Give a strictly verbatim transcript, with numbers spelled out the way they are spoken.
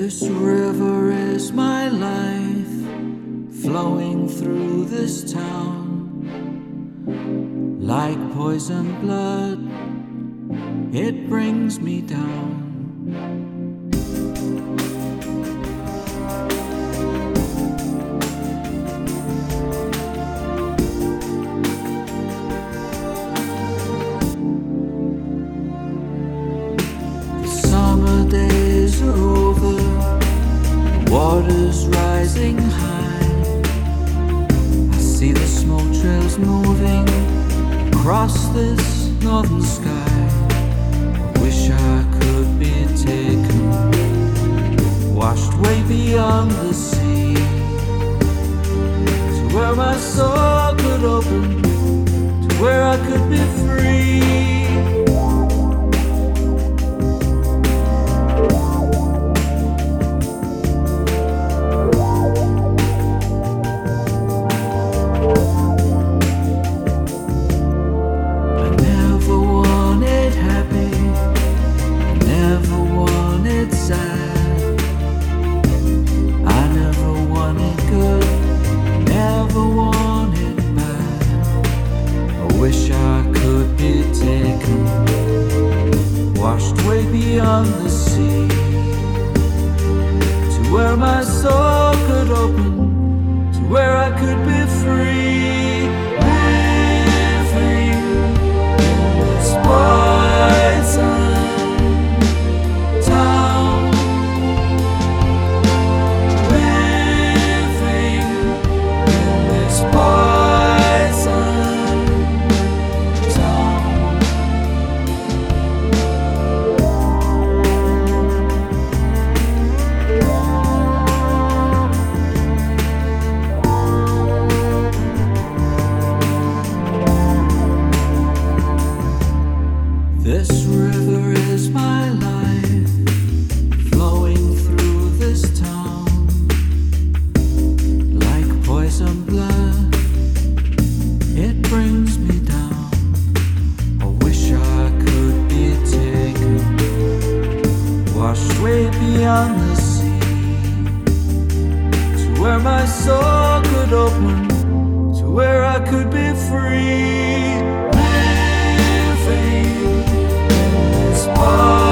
This river is my life, flowing through this town. Like poison blood, it brings me down. The summer days are over, water's rising high. I see the smoke trails moving across this northern sky. I wish I could be taken, washed way beyond the sea, to where my soul could open, to where I could be free. Washed way beyond the sea, to where my soul could open, to where I could be free. Living in this poison town, living in this poison This river is my life, flowing through this town. Like poison blood, it brings me down. I wish I could be taken, washed way beyond the sea, to where my soul could open, to where I could be free. Living Oh